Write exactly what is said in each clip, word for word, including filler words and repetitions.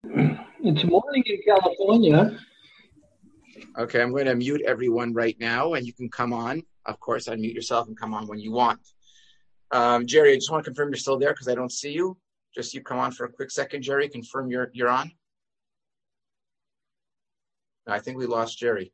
It's morning in California. Okay, I'm going to mute everyone right now, and you can come on. Of course, unmute yourself and come on when you want. Um, Jerry, I just want to confirm you're still there because I don't see you. Just you come on for a quick second, Jerry. Confirm you're you're on. I think we lost Jerry.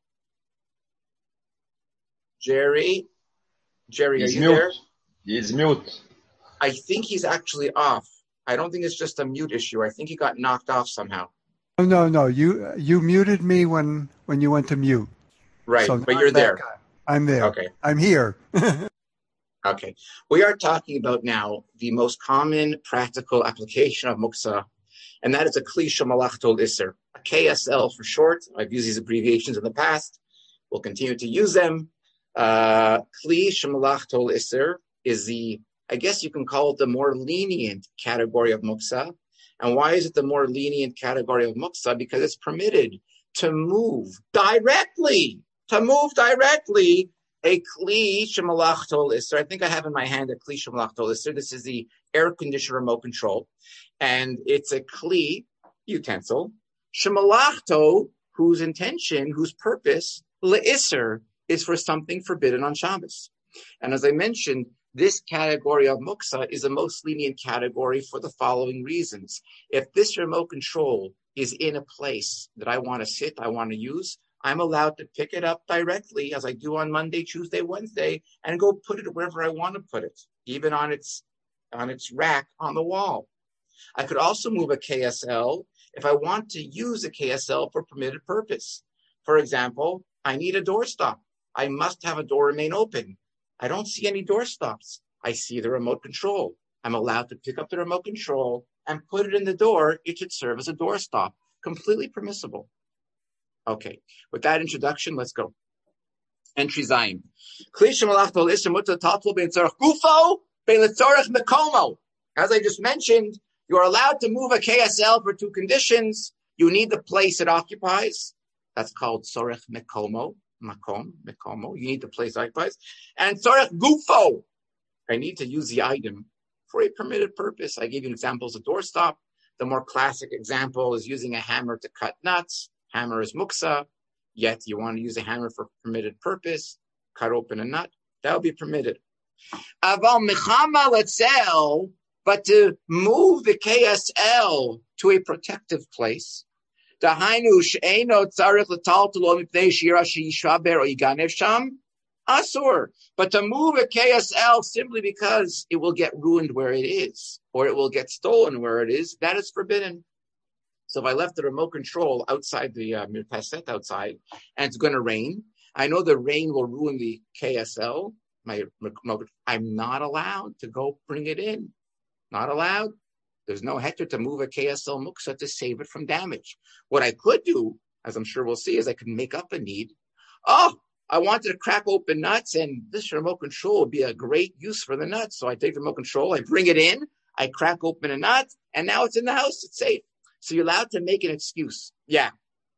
Jerry, Jerry, He's are you mute. there? He's mute. I think he's actually off. I don't think it's just a mute issue. I think he got knocked off somehow. Oh, no, no. You you muted me when, when you went to mute. Right, So but you're there. I'm there. Okay. I'm here. Okay. We are talking about now the most common practical application of muksa, and that is a kli shemalach tol iser, a K S L for short. I've used these abbreviations in the past. We'll continue to use them. Uh, kli shemalach tol iser is the, I guess you can call it the more lenient category of muksa. And why is it the more lenient category of muksa? Because it's permitted to move directly, to move directly a kli shemalach tol iser. I think I have in my hand a kli shemalach tol iser. This is the air conditioner remote control. And it's a kli utensil, shemalachto, whose intention, whose purpose, le'iser, is for something forbidden on Shabbos. And as I mentioned, this category of muksa is the most lenient category for the following reasons. If this remote control is in a place that I want to sit, I want to use, I'm allowed to pick it up directly as I do on Monday, Tuesday, Wednesday, and go put it wherever I want to put it, even on its on its rack on the wall. I could also move a K S L if I want to use a K S L for permitted purpose. For example, I need a doorstop. I must have a door remain open. I don't see any doorstops. I see the remote control. I'm allowed to pick up the remote control and put it in the door. It should serve as a doorstop. Completely permissible. Okay, with that introduction, let's go. Entry Zayin. As I just mentioned, you are allowed to move a K S L for two conditions. You need the place it occupies. That's called Tzorech Mekomo. Makom, Mekomo. You need the place it occupies. And Tzorech Gufo. I need to use the item for a permitted purpose. I gave you examples of doorstop. The more classic example is using a hammer to cut nuts. Hammer is muksa, yet you want to use a hammer for permitted purpose, cut open a nut, that would be permitted. Aval mechama letzel, but to move the K S L to a protective place, dahainu she'eno tzarich letaltalo mipnei shira she'yishaber or yiganev sham, asur. But to move a K S L simply because it will get ruined where it is, or it will get stolen where it is, that is forbidden. So if I left the remote control outside the uh, mirpaset outside, and it's going to rain, I know the rain will ruin the K S L. My remote, I'm not allowed to go bring it in. Not allowed. There's no heter to move a K S L muksa to save it from damage. What I could do, as I'm sure we'll see, is I could make up a need. Oh, I wanted to crack open nuts, and this remote control would be a great use for the nuts. So I take the remote control, I bring it in, I crack open a nut, and now it's in the house. It's safe. So you're allowed to make an excuse. Yeah.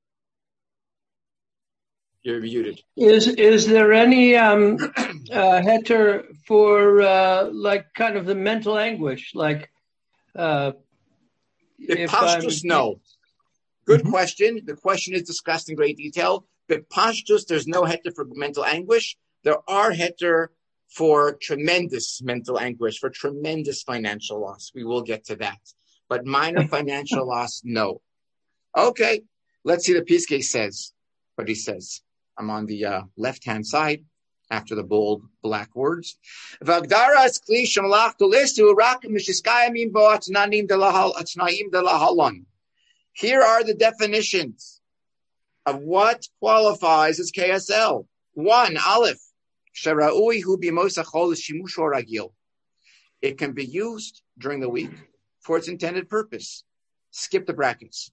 You're muted. Is is there any um, uh, heter for uh, like kind of the mental anguish? Like, uh, if pashtus, no. Good mm-hmm. question. The question is discussed in great detail. But pashtus, there's no heter for mental anguish. There are heter for tremendous mental anguish, for tremendous financial loss. We will get to that. But minor financial loss, no. Okay, let's see what Piskei says. What he says. I'm on the uh, left-hand side after the bold black words. Here are the definitions of what qualifies as K S L. One, Aleph. It can be used during the week for its intended purpose. Skip the brackets.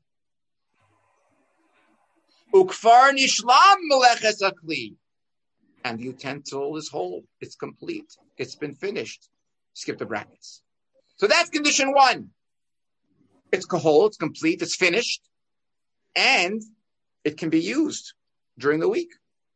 Ukfar nishlam meleches akli. And the utensil is whole. It's complete. It's been finished. Skip the brackets. So that's condition one. It's whole, it's complete, it's finished, and it can be used during the week.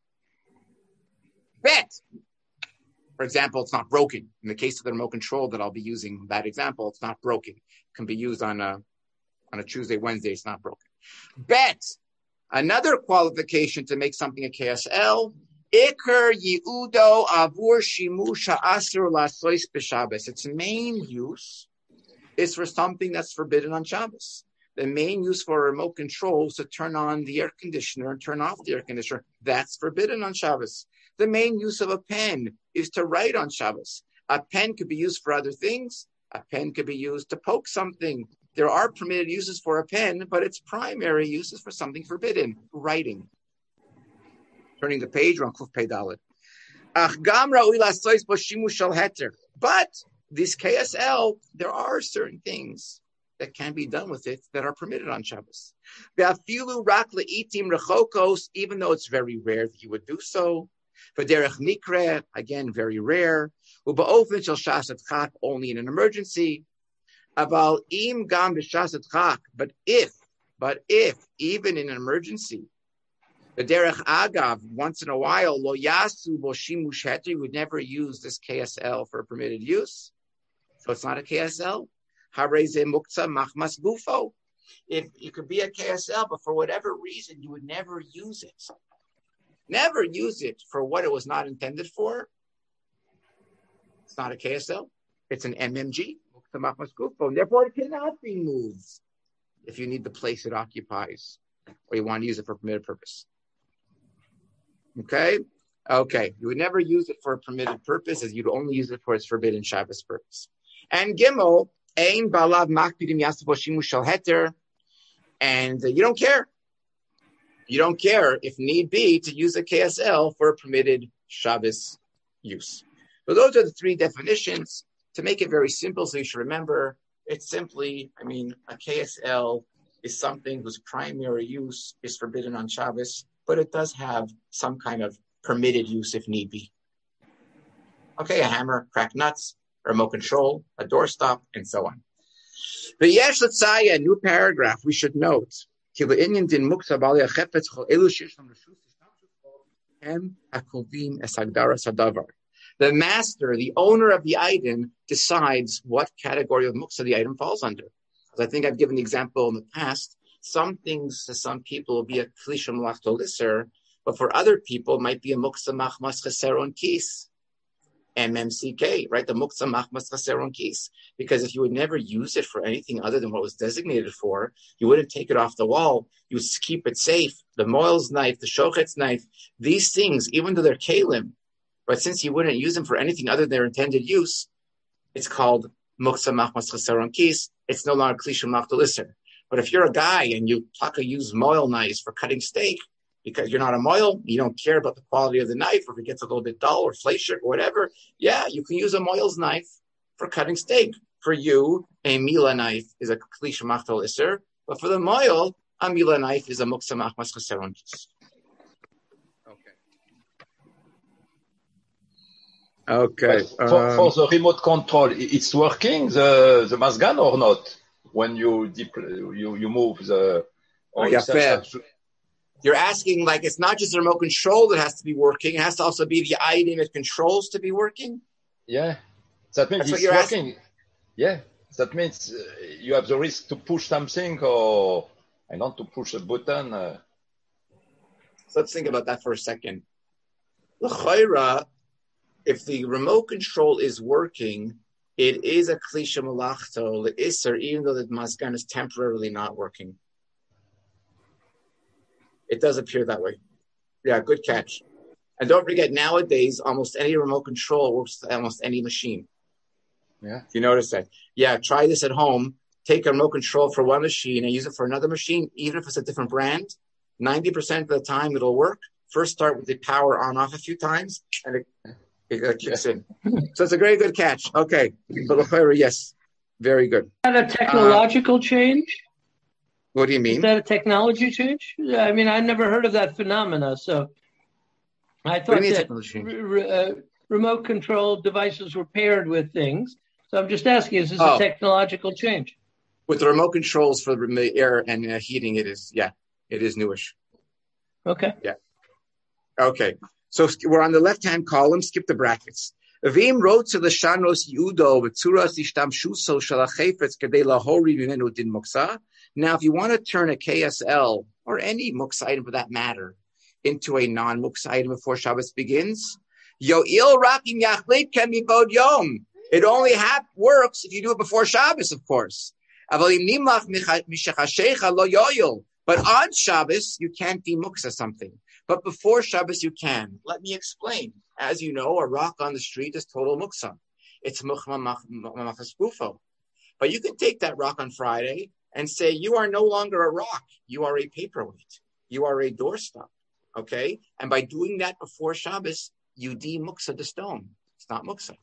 Bet. For example, it's not broken. In the case of the remote control that I'll be using that example, it's not broken. It can be used on a On a Tuesday, Wednesday, it's not broken. Bet, another qualification to make something a K S L, Iker Yeudo Avur Shimusha Asur Lasois B'Shabbos. Its main use is for something that's forbidden on Shabbos. The main use for a remote control is to turn on the air conditioner and turn off the air conditioner. That's forbidden on Shabbos. The main use of a pen is to write on Shabbos. A pen could be used for other things. A pen could be used to poke something. There are permitted uses for a pen, but its primary use is for something forbidden, writing. Turning the page, we're on Kuf Pei Dalet. But this K S L, there are certain things that can be done with it that are permitted on Shabbos. Even though it's very rare that you would do so. V'derech mikre, again, very rare. U'ba'ofen shel shasat chak, only in an emergency. Aval im gam b'shasat chak, but if, but if, even in an emergency, v'derech agav, once in a while, lo yasu bo shimush heter, you would never use this K S L for a permitted use. So it's not a K S L. Hareze muktzah machmas gufo. If it could be a K S L, but for whatever reason, you would never use it. Never use it for what it was not intended for. It's not a K S L. It's an M M G. Therefore, it cannot be moved if you need the place it occupies or you want to use it for a permitted purpose. Okay? Okay. You would never use it for a permitted purpose, as you'd only use it for its forbidden Shabbos purpose. And Gimel, Ein Balav Makpidim Yasavo Shimush Shel Heter, and you don't care. You don't care, if need be, to use a K S L for a permitted Shabbos use. So those are the three definitions. To make it very simple, so you should remember, it's simply, I mean, a K S L is something whose primary use is forbidden on Shabbos, but it does have some kind of permitted use if need be. Okay, a hammer, crack nuts, a remote control, a doorstop, and so on. But yes, let's say a new paragraph we should note. The master, the owner of the item, decides what category of muksa the item falls under. As I think I've given the example in the past, some things to some people will be a klisha malachto lisser, but for other people it might be a muksa machmas cheseron kis. M M C K, right? The muksa machmas chaseron kis. Because if you would never use it for anything other than what was designated for, you wouldn't take it off the wall. You would keep it safe. The moil's knife, the shochet's knife, these things, even though they're kalim, but since you wouldn't use them for anything other than their intended use, it's called muksa machmas chaseron kis. It's no longer klisha malachto lisser. But if you're a guy and you pluck a use moil knives for cutting steak, because you're not a moil, you don't care about the quality of the knife, or if it gets a little bit dull or fleishik or whatever, yeah, you can use a moil's knife for cutting steak. For you, a mila knife is a klisha malachto lisser, but for the moil, a mila knife is a muksa machmas chaseron kis. Okay. Well, for, um, for the remote control, it's working, the the Mazgan, or not? When you depl- you you move the. Oh, yeah, fair. You're asking, like, it's not just the remote control that has to be working; it has to also be the item it controls to be working. Yeah, that means That's it's working. Asking. Yeah, that means uh, you have the risk to push something, or I want to push a button. Uh... So let's think about that for a second. L'chayra, if the remote control is working, it is a klisha malachto l'isser, even though the mazgan is temporarily not working. It does appear that way. Yeah, good catch. And don't forget, nowadays, almost any remote control works with almost any machine. Yeah. You notice that? Yeah, try this at home. Take a remote control for one machine and use it for another machine, even if it's a different brand. ninety percent of the time, it'll work. First, start with the power on off a few times, and it It uh, kicks in. So it's a very good catch. Okay. Yes. Very good. Is that a technological uh, change? What do you mean? Is that a technology change? I mean, I never heard of that phenomena. So I thought that re- uh, remote control devices were paired with things. So I'm just asking, is this oh. a technological change? With the remote controls for the air and uh, heating, it is, yeah, it is newish. Okay. Yeah. Okay. So we're on the left-hand column. Skip the brackets. V'im wrote to the shanos yudo v'tzuras ishtamshuso shalachefetz kedei lahori v'menu din moksa Now, if you want to turn a K S L or any muksa item for that matter into a non-muksa item before Shabbos begins, yo'il rakim yachlit ken mibod yom. It only have, works if you do it before Shabbos, of course. But on Shabbos, you can't demuksa something. But before Shabbos, you can. Let me explain. As you know, a rock on the street is total muksa. It's muchma machas gufo. But you can take that rock on Friday and say, you are no longer a rock. You are a paperweight. You are a doorstop. Okay? And by doing that before Shabbos, you demuksa the stone. It's not muksa.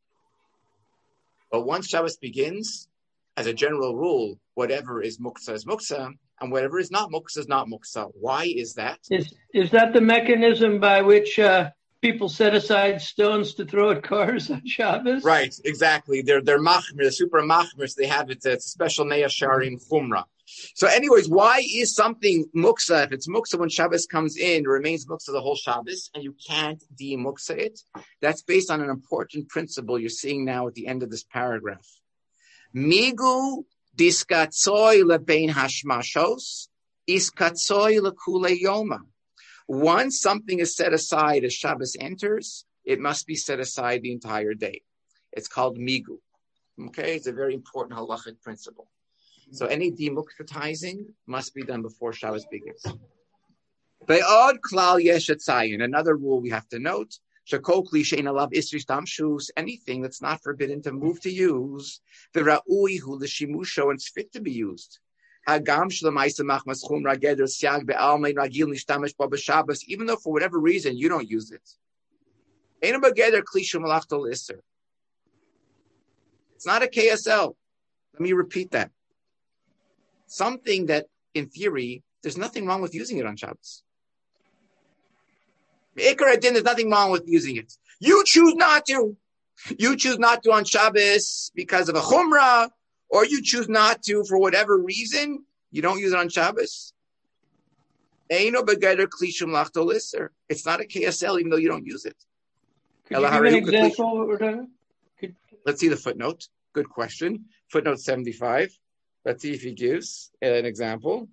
But once Shabbos begins, as a general rule, whatever is muksa is muksa, and whatever is not muksa is not muksa. Why is that? Is is that the mechanism by which uh, people set aside stones to throw at cars on Shabbos? Right, exactly. They're they're machmir, they're super machmir. So they have it. It's a special neya sharim chumra. So, anyways, why is something muksa? If it's muksa when Shabbos comes in, it remains muksa the whole Shabbos, and you can't de-muksa it. That's based on an important principle you're seeing now at the end of this paragraph. Migu diskatzoi lebein hashmashos iskatzoi lekule yoma. Once something is set aside as Shabbos enters, it must be set aside the entire day. It's called migu. Okay, it's a very important halachic principle. So any demuktatizing must be done before Shabbos begins. Be'od klal yesh etzayin. Another rule we have to note: shekol kli she'ein alav isri shtamshus. Anything that's not forbidden to move to use, the ra'ui hu l'shimusho, and it's fit to be used. Hagam shlemaisa machmas chumra geder siag be'almein ragil nishtamish bo b'Shabbos. Even though for whatever reason you don't use it, ein b'geder kli shemalachto l'isser. It's not a K S L. Let me repeat that. Something that, in theory, there's nothing wrong with using it on Shabbos. Ikar adin, there's nothing wrong with using it. You choose not to. You choose not to on Shabbos because of a chumrah, or you choose not to for whatever reason. You don't use it on Shabbos. It's not a K S L, even though you don't use it. Could you give an example? Let's see the footnote. Good question. Footnote seventy-five. Let's see if he gives an example.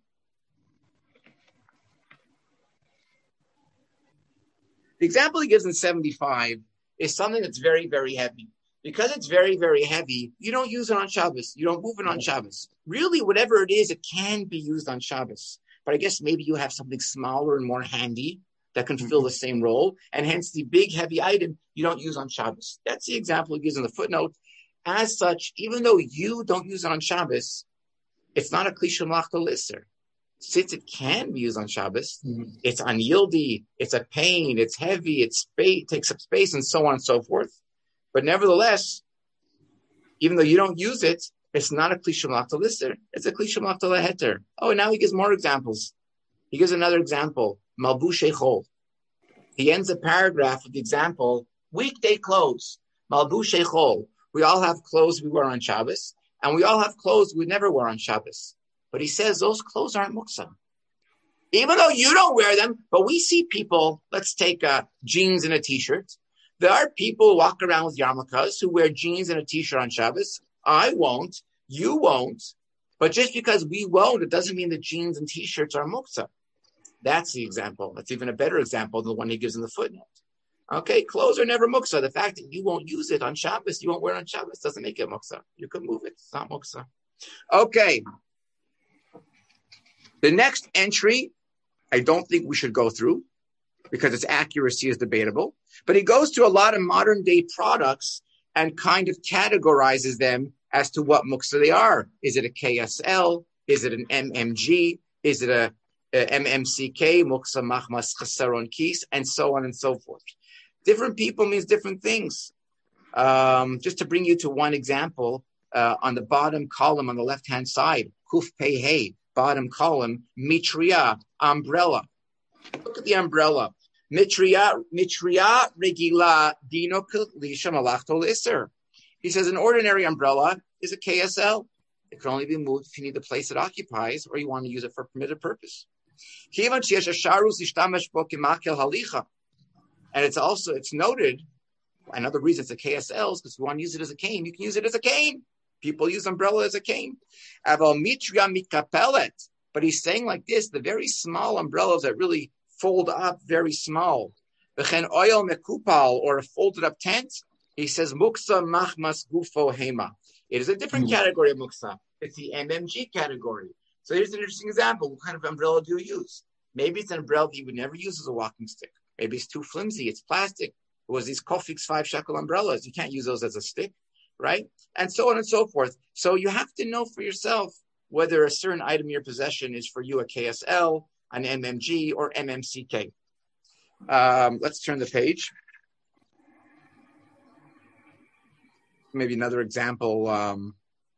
The example he gives in seventy-five is something that's very, very heavy. Because it's very, very heavy, you don't use it on Shabbos. You don't move it on Shabbos. Really, whatever it is, it can be used on Shabbos. But I guess maybe you have something smaller and more handy that can fill the same role. And hence the big, heavy item you don't use on Shabbos. That's the example he gives in the footnote. As such, even though you don't use it on Shabbos, it's not a kli shemalachto l'isser. Since it can be used on Shabbos, mm-hmm. It's unyieldy, it's a pain, it's heavy, it's space, takes up space, and so on and so forth. But nevertheless, even though you don't use it, it's not a kli shemalachto l'isser. It's a kli shemalachto l'heter. Oh, and now he gives more examples. He gives another example, malbushei chol. He ends a paragraph with the example, weekday clothes, malbushei chol. We all have clothes we wear on Shabbos. And we all have clothes we never wear on Shabbos. But he says those clothes aren't muksa. Even though you don't wear them, but we see people, let's take uh, jeans and a t-shirt. There are people who walk around with yarmulkes who wear jeans and a t-shirt on Shabbos. I won't. You won't. But just because we won't, it doesn't mean that jeans and t-shirts are muksa. That's the example. That's even a better example than the one he gives in the footnote. Okay, clothes are never muksa. The fact that you won't use it on Shabbos, you won't wear it on Shabbos, doesn't make it muksa. You can move it. It's not muksa. Okay. The next entry, I don't think we should go through because its accuracy is debatable. But he goes to a lot of modern day products and kind of categorizes them as to what muksa they are. Is it a K S L? Is it an M M G? Is it a, a M M C K? Muksa machmas chesaron kis, and so on and so forth. Different people means different things. Um, just to bring you to one example, uh, on the bottom column on the left-hand side, kuf pei hey, bottom column, mitria, umbrella. Look at the umbrella. Mitria, mitria regila dino lisha malachto l'isser. He says an ordinary umbrella is a K S L. It can only be moved if you need the place it occupies or you want to use it for a permitted purpose. And it's also, it's noted, another reason it's a K S L is because if you want to use it as a cane, you can use it as a cane. People use umbrella as a cane. Aval mitria mikapelet. But he's saying like this, the very small umbrellas that really fold up very small. V'chen oil mekupal, or a folded up tent. He says, muksa machmas gufo hema. It is a different mm. category of muksa. It's the M M G category. So here's an interesting example. What kind of umbrella do you use? Maybe it's an umbrella that you would never use as a walking stick. Maybe it's too flimsy. It's plastic. It was these Kofix five shekel umbrellas. You can't use those as a stick, right? And so on and so forth. So you have to know for yourself whether a certain item in your possession is for you a K S L, an M M G, or M M C K. Um, let's turn the page. Maybe another example. Um,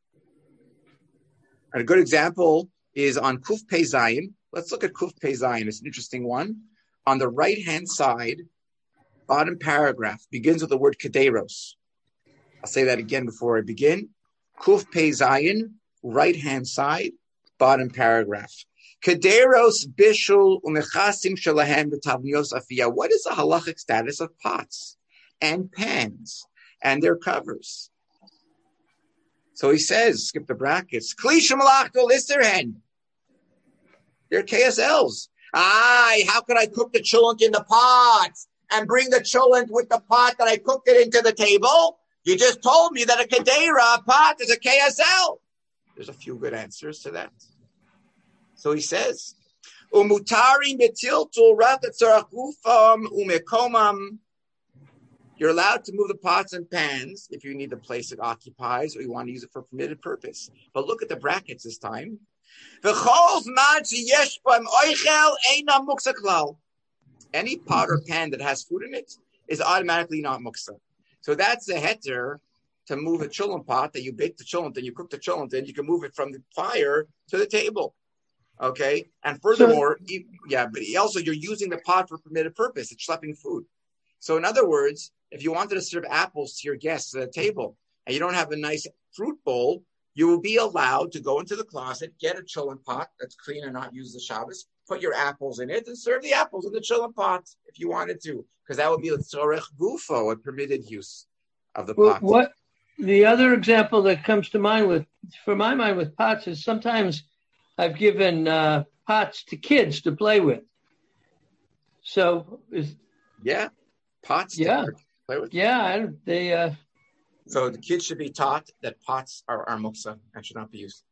and a good example is on Kuf Pei Zayin. Let's look at Kuf Pei Zayin. It's an interesting one. On the right-hand side, bottom paragraph begins with the word Kederos. I'll say that again before I begin. Kuf Pei Zayin, right-hand side, bottom paragraph. Kederos bishul umechasim shalahem b'tavnios afiyah. What is the halachic status of pots and pans and their covers? So he says, skip the brackets. Kli shemalachto listerhen. They're K S Ls. Aye, how could I cook the cholent in the pot and bring the cholent with the pot that I cooked it into the table? You just told me that a kedera, a pot, is a K S L. There's a few good answers to that. So he says, Umutarim betiltul rachatzarachufam umekomam. You're allowed to move the pots and pans if you need the place it occupies or you want to use it for a permitted purpose. But look at the brackets this time. Any pot or pan that has food in it is automatically not muksa. So that's the heter to move a cholent pot that you bake the cholent and you cook the cholent and you can move it from the fire to the table. Okay? And furthermore, so, yeah, but also you're using the pot for a permitted purpose. It's schlepping food. So in other words, if you wanted to serve apples to your guests at a table and you don't have a nice fruit bowl, you will be allowed to go into the closet, get a cholent pot that's clean and not use the Shabbos, put your apples in it, and serve the apples in the cholent pot if you wanted to, because that would be a tzorech gufo, a permitted use of the pot. What the other example that comes to mind with, for my mind with pots is sometimes I've given uh, pots to kids to play with. So is yeah, pots. Yeah, to play with. Yeah, they. Uh, So the kids should be taught that pots are, are muksa and should not be used.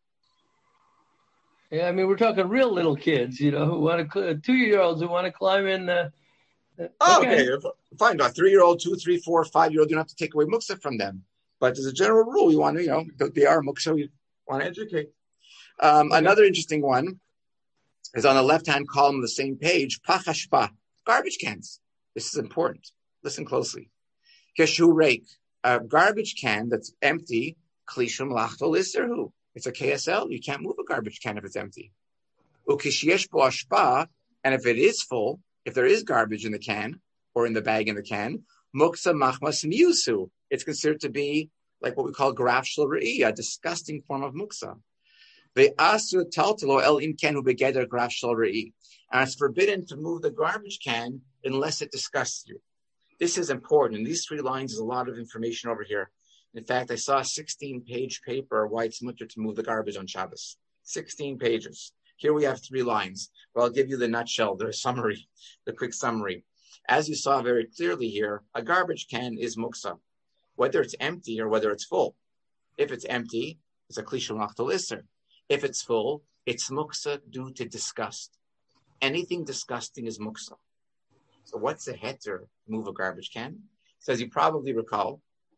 Yeah, I mean, we're talking real little kids, you know, who want to, two-year-olds who want to climb in. The, the, oh, okay. okay. Fine. A three-year-old, two, three, four, five-year-old, you don't have to take away muksa from them. But as a general rule, you want to, you know, they are muksa, you want to educate. Um, okay. Another interesting one is on the left-hand column of the same page, pachashpa, garbage cans. This is important. Listen closely. Keshu reik. A garbage can that's empty, klishum lachto listerhu. It's a K S L. You can't move a garbage can if it's empty. Ukishyesh bo ashpa, and if it is full, if there is garbage in the can or in the bag in the can, muksa machmas miusu. It's considered to be like what we call graf shel re'i, a disgusting form of muksa. Ve'asu taltalo el im ken hu begeder graf shel re'i. And it's forbidden to move the garbage can unless it disgusts you. This is important. In these three lines, there's a lot of information over here. In fact, I saw a sixteen-page paper why it's mutter to move the garbage on Shabbos. sixteen pages. Here we have three lines. But I'll give you the nutshell, the summary, the quick summary. As you saw very clearly here, a garbage can is muksa, whether it's empty or whether it's full. If it's empty, it's a klishum lachto iser. If it's full, it's muksa due to disgust. Anything disgusting is muksa. So what's the heter to move a garbage can? So as you probably recall,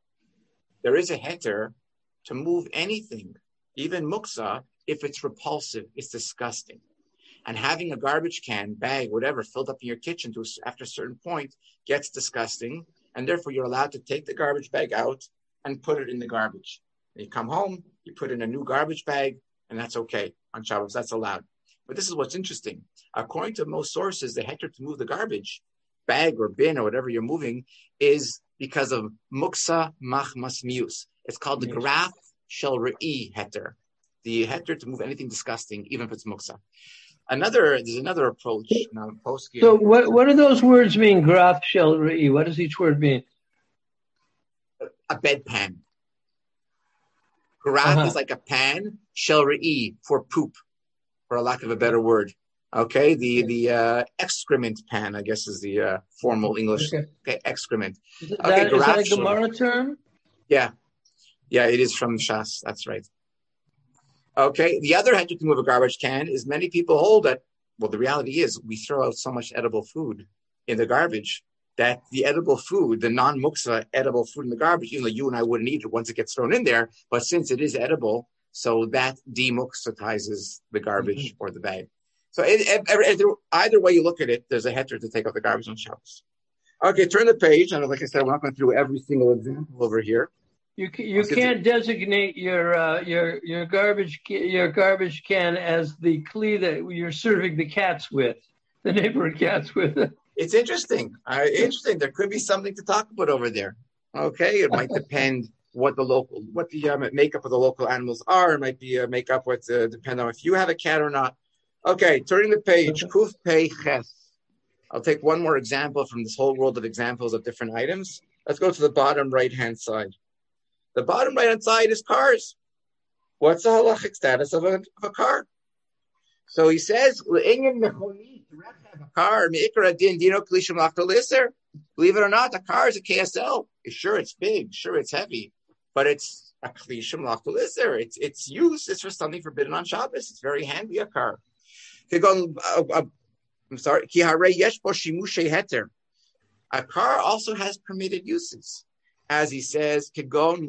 there is a heter to move anything, even muksa, if it's repulsive, it's disgusting. And having a garbage can, bag, whatever, filled up in your kitchen to after a certain point gets disgusting, and therefore you're allowed to take the garbage bag out and put it in the garbage. And you come home, you put in a new garbage bag, and that's okay. On Shabbos, that's allowed. But this is what's interesting. According to most sources, the heter to move the garbage bag or bin or whatever you're moving is because of muksa machmas mius. It's called the graf shel re'i heter, the heter to move anything disgusting, even if it's muksa. Another, there's another approach. Now, so what, what do those words mean, graf shel re'i? What does each word mean? A bedpan. Garaf uh-huh. is like a pan, shel re'i for poop, for a lack of a better word. Okay, the okay. the uh, excrement pan, I guess, is the uh, formal English. Okay, okay excrement. Is that, okay, is that a Gemara term? Yeah, yeah, it is from Shas. That's right. Okay, the other head you can move a garbage can is many people hold that. Well, the reality is we throw out so much edible food in the garbage that the edible food, the non-muksa edible food in the garbage, even though you and I wouldn't eat it once it gets thrown in there, but since it is edible, so that demuksatizes the garbage mm-hmm. or the bag. So it, it, it, either way you look at it, there's a heter to take out the garbage on Shabbos. Okay, turn the page. And like I said, we're not going through every single example over here. You you can't designate your uh, your your garbage your garbage can as the kli that you're serving the cats with, the neighborhood cats with. It's interesting. Uh, interesting. There could be something to talk about over there. Okay, it might depend what the local, what the um, makeup of the local animals are. It might be a makeup what uh, depend on if you have a cat or not. Okay, turning the page. Kuf Pei Ches. I'll take one more example from this whole world of examples of different items. Let's go to the bottom right-hand side. The bottom right-hand side is cars. What's the halachic status of a, of a car? So he says, a car, believe it or not, a car is a K S L. Sure, it's big. Sure, it's heavy. But it's a klishim lachol iser. It's its use is for something forbidden on Shabbos. It's very handy, a car. I'm sorry. A car also has permitted uses. As he says, you want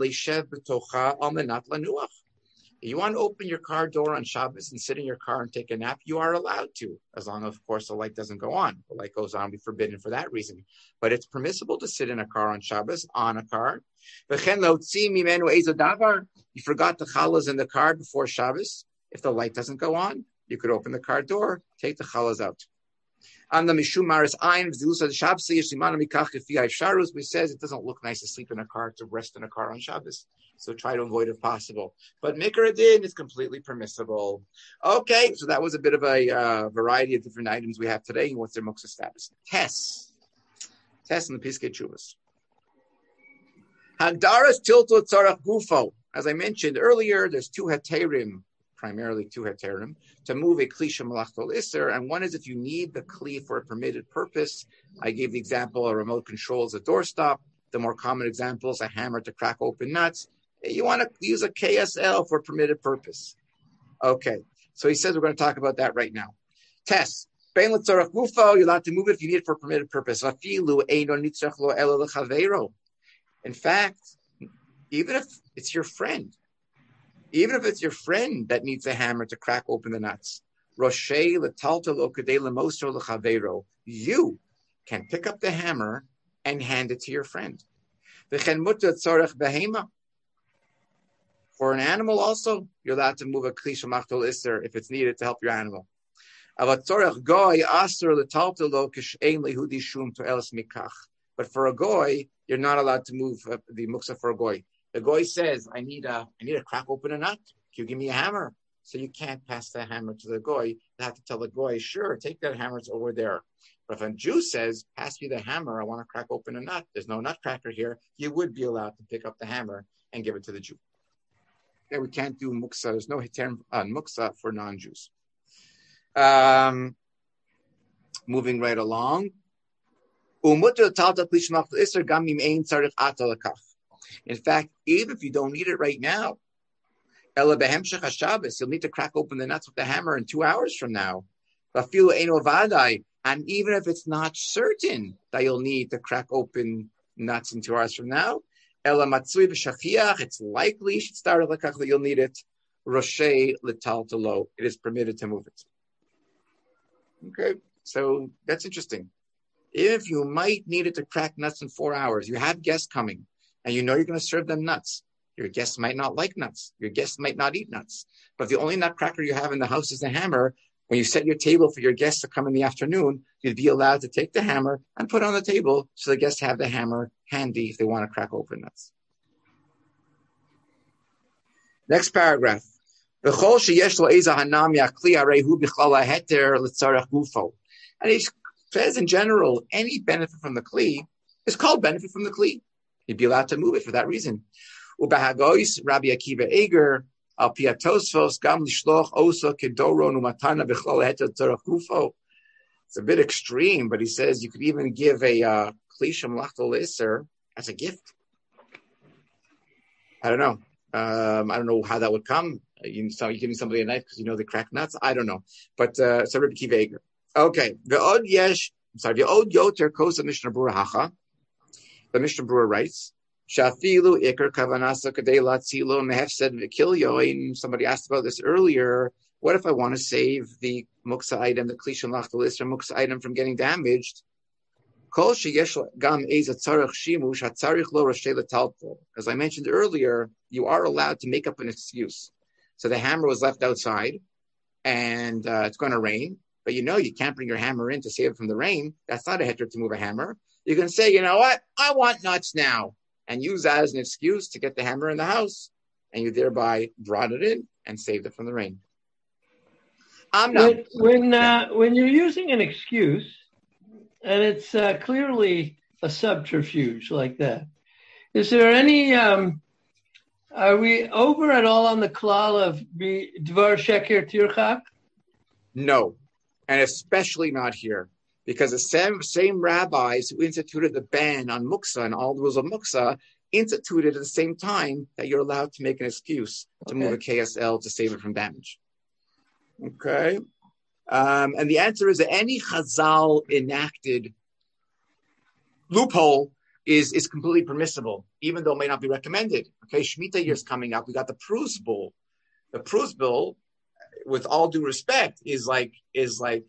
to open your car door on Shabbos and sit in your car and take a nap, you are allowed to, as long as, of course, the light doesn't go on. The light goes on, be forbidden for that reason. But it's permissible to sit in a car on Shabbos, on a car. You forgot the challahs in the car before Shabbos. If the light doesn't go on, you could open the car door, take the challahs out. On the Mishum Maris Ein, we says it doesn't look nice to sleep in a car, to rest in a car on Shabbos. So try to avoid if possible. But Mikra Din is completely permissible. Okay, so that was a bit of a uh, variety of different items we have today. What's their muksa status? Tess. Tess in the Piskei Teshuvos. Hagdaras tilto tzarach gufo. As I mentioned earlier, there's two heterim, primarily two heterim, to move a kli shemalachto iser, and one is if you need the kli for a permitted purpose. I gave the example, a remote control is a doorstop. The more common example is a hammer to crack open nuts. You want to use a K S L for a permitted purpose. Okay, so he says we're going to talk about that right now. Test. You're allowed to move it if you need it for a permitted purpose. In fact, even if it's your friend, even if it's your friend that needs a hammer to crack open the nuts, you can pick up the hammer and hand it to your friend. For an animal also, you're allowed to move a kli shemachol iser if it's needed to help your animal. But for a goy, you're not allowed to move uh, the muksa for a goy. The goy says, I need a, I need to crack open a nut. Can you give me a hammer? So you can't pass the hammer to the goy. You have to tell the goy, sure, take that hammer, it's over there. But if a Jew says, pass me the hammer, I want to crack open a nut, there's no nutcracker here, you would be allowed to pick up the hammer and give it to the Jew. Okay, we can't do muksa. There's no hiter uh, muksa for non-Jews. Um, moving right along. In fact, even if you don't need it right now, you'll need to crack open the nuts with the hammer in two hours from now. And even if it's not certain that you'll need to crack open nuts in two hours from now, it's likely that you'll need it. It is permitted to move it. Okay, so that's interesting. If you might need it to crack nuts in four hours, you have guests coming, and you know you're going to serve them nuts. Your guests might not like nuts. Your guests might not eat nuts. But the only nutcracker you have in the house is a hammer. When you set your table for your guests to come in the afternoon, you'd be allowed to take the hammer and put it on the table so the guests have the hammer handy if they want to crack open nuts. Next paragraph. And he says in general, any benefit from the kli is called benefit from the kli. You'd be allowed to move it for that reason. Ubahagois Rabbi Akiva Eger al piatosfos gam lishloch osa kedoron umatana b'chlal heter tzarach gufo. It's a bit extreme, but he says you could even give a uh, klisha malachto iser as a gift. I don't know. Um, I don't know how that would come. You, so you're giving somebody a knife because you know they crack nuts. I don't know. But uh, it's a Rabbi Akiva Eger. Okay. Ve'od yesh. I'm sorry. Ve'od yoter kosa Mishnah Berurah hacha. The Mishnah Berurah writes, Shafilu ikar kavanasa kadei latzilo mehefsed v'kilyo. Somebody asked about this earlier. What if I want to save the muksa item, the klisha malachto iser muksa item from getting damaged? As I mentioned earlier, you are allowed to make up an excuse. So the hammer was left outside, and uh, it's going to rain, but you know you can't bring your hammer in to save it from the rain. That's not a heter to move a hammer. You can say, you know what, I want nuts now, and use that as an excuse to get the hammer in the house, and you thereby brought it in and saved it from the rain. I'm not. When when, uh, when you're using an excuse, and it's uh, clearly a subterfuge like that, is there any, um, are we over at all on the klal of dvar sheker tirchak? No, and especially not here, because the same, same rabbis who instituted the ban on muksa and all the rules of muksa instituted at the same time that you're allowed to make an excuse to okay. move a K S L to save it from damage. Okay. Um, and the answer is that any Chazal enacted loophole is, is completely permissible, even though it may not be recommended. Okay, Shemitah year is coming up. We got the Prus Bull. The Prus Bull, with all due respect, is like is like,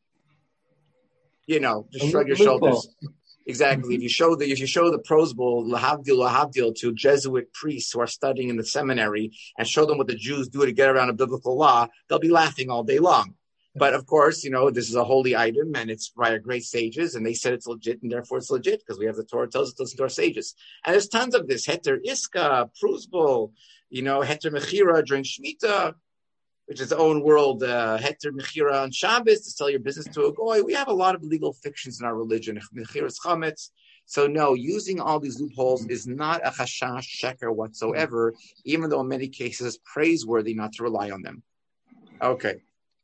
you know, just shrug your shoulders. Exactly. If you show the if you show the Prus Bull, lahavdil lahavdil, to Jesuit priests who are studying in the seminary and show them what the Jews do to get around a biblical law, they'll be laughing all day long. But of course, you know, this is a holy item and it's by our great sages, and they said it's legit, and therefore it's legit because we have the Torah tells us to listen to our sages. And there's tons of this. Heter Iska, Prus Bull, you know, Heter Mechira during Shemitah, which is its own world, uh, Heter Mechira on Shabbos, to sell your business to a goy. We have a lot of legal fictions in our religion. Mechiras Chametz. So no, using all these loopholes is not a chashash sheker whatsoever, even though in many cases it's praiseworthy not to rely on them. Okay.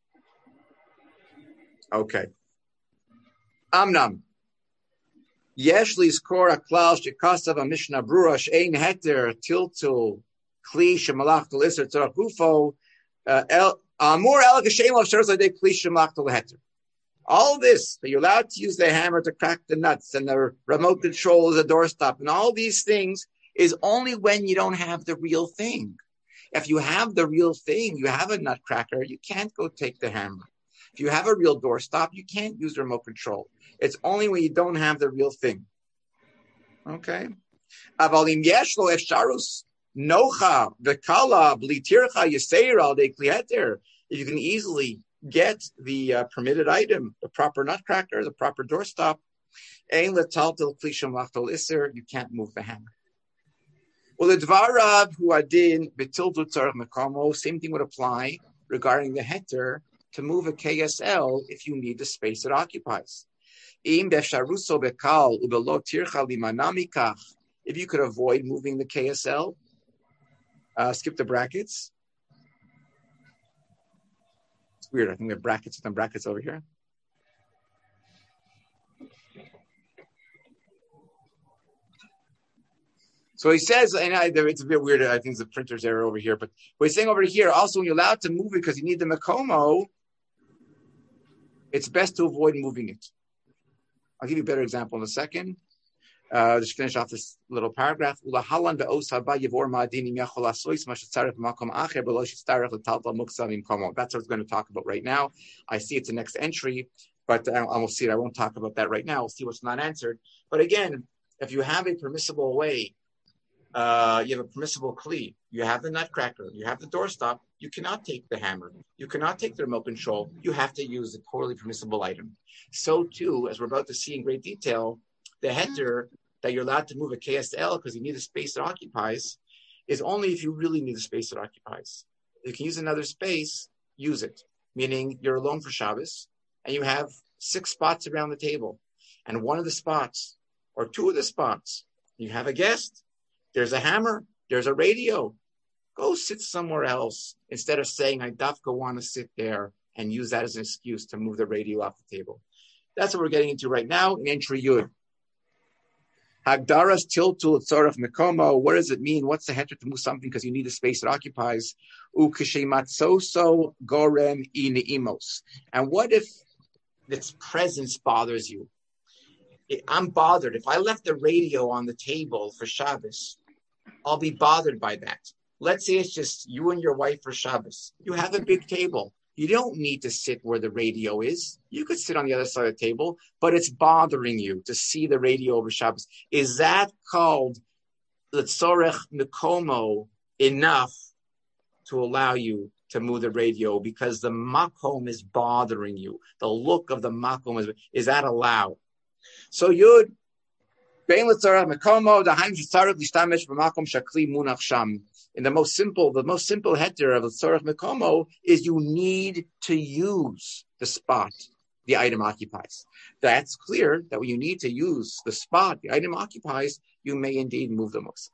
Okay. Amnam. Yesh lizkor haklal shekasav ha-Mishnah Berurah she'ein heter tiltul kli shemalachto l'isser tzarach gufo amur el geshem l'afsheros l'dei kli shemalachto l'heter. All this, that you're allowed to use the hammer to crack the nuts, and the remote control is a doorstop, and all these things is only when you don't have the real thing. If you have the real thing, you have a nutcracker, you can't go take the hammer. If you have a real doorstop, you can't use the remote control. It's only when you don't have the real thing. Okay? Avalim yeshlo efsharus nocha v'kala b'litircha yiseir al dei kli heter. If you can easily get the uh, permitted item, the proper nutcracker, the proper doorstop, ein letaltel kli shemalachto l'isser, you can't move the hammer. Well, the dvarav hu adin b'tiltu tzarech mekomo, same thing would apply regarding the heter, to move a K S L if you need the space it occupies. If you could avoid moving the K S L, uh, skip the brackets. It's weird. I think we have brackets and brackets over here. So he says, and I, it's a bit weird. I think it's a printer's error over here, but what he's saying over here, also when you're allowed to move it because you need the Makomo, it's best to avoid moving it. I'll give you a better example in a second. Uh, just finish off this little paragraph. That's what it's going to talk about right now. I see it's the next entry, but I will see it. I won't talk about that right now. We'll see what's not answered. But again, if you have a permissible way, uh, you have a permissible kli, you have the nutcracker, you have the doorstop, you cannot take the hammer, you cannot take the remote control, you have to use a totally permissible item. So too, as we're about to see in great detail, the heter that you're allowed to move a K S L because you need the space it occupies is only if you really need the space it occupies. If you can use another space, use it. Meaning you're alone for Shabbos and you have six spots around the table, and one of the spots or two of the spots, you have a guest, there's a hammer, there's a radio. Go sit somewhere else instead of saying, I dafka want to sit there and use that as an excuse to move the radio off the table. That's what we're getting into right now in entry Yud. Hagdaras tiltul tzorach mekomo. What does it mean? What's the heter to move something because you need the space it occupies? Ukeshematsoso gorem ineimos. And what if its presence bothers you? I'm bothered. If I left the radio on the table for Shabbos, I'll be bothered by that. Let's say it's just you and your wife for Shabbos. You have a big table. You don't need to sit where the radio is. You could sit on the other side of the table, but it's bothering you to see the radio over Shabbos. Is that called l'tzorech mekomo enough to allow you to move the radio because the makom is bothering you? The look of the makom is, is that allowed? So Yud, bein l'tzorech mekomo, dahaim shetzarech lishtamesh b'makom shakli munach sham. And the most simple, the most simple heter of the tzorech mekomo is you need to use the spot the item occupies. That's clear that when you need to use the spot the item occupies, you may indeed move the muksa.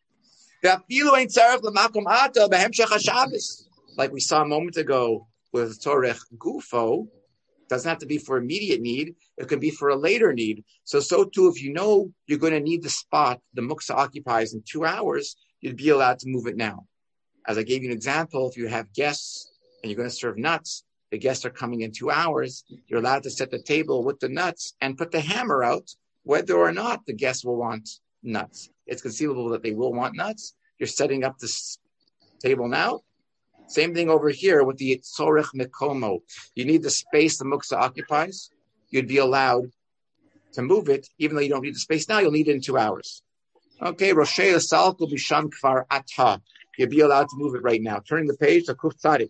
Like we saw a moment ago with tzorech gufo, doesn't have to be for immediate need. It can be for a later need. So, so too, if you know you're going to need the spot the muksa occupies in two hours, you'd be allowed to move it now. As I gave you an example, if you have guests and you're going to serve nuts, the guests are coming in two hours, you're allowed to set the table with the nuts and put the hammer out, whether or not the guests will want nuts. It's conceivable that they will want nuts. You're setting up this table now. Same thing over here with the tzorech mekomo. You need the space the muksa occupies. You'd be allowed to move it, even though you don't need the space now, you'll need it in two hours. Okay, Roshei Salko Bisham Kfar Ata. You'll be allowed to move it right now. Turning the page to Kuf Tzadik.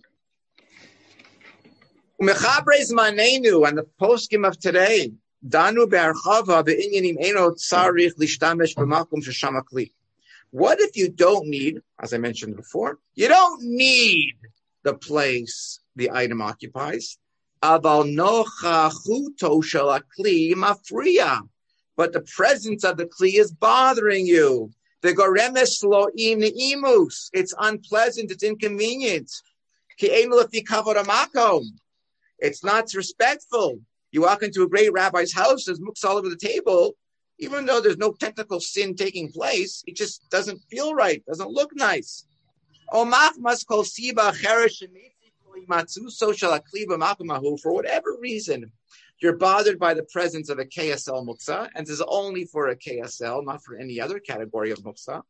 Umechabrez Manenu, and the poskim of today, Danu Be'archava Be'inyanim Eno Tzarich Lishtamesh B'makom Shesham Akli. What if you don't need, as I mentioned before, you don't need the place the item occupies? Aval Nocha Chuto Shel Akli Mafriya. But the presence of the kli is bothering you. The goremes lo im neimus. It's unpleasant. It's inconvenient. Ki einu lefi kavod hamakom. It's not respectful. You walk into a great rabbi's house, there's muksa all over the table. Even though there's no technical sin taking place, it just doesn't feel right. Doesn't look nice. Omach mas kol siba cheresh shemitzi matzu social akli b'makom ahu. For whatever reason, you're bothered by the presence of a K S L muksa, and this is only for a K S L, not for any other category of muksa.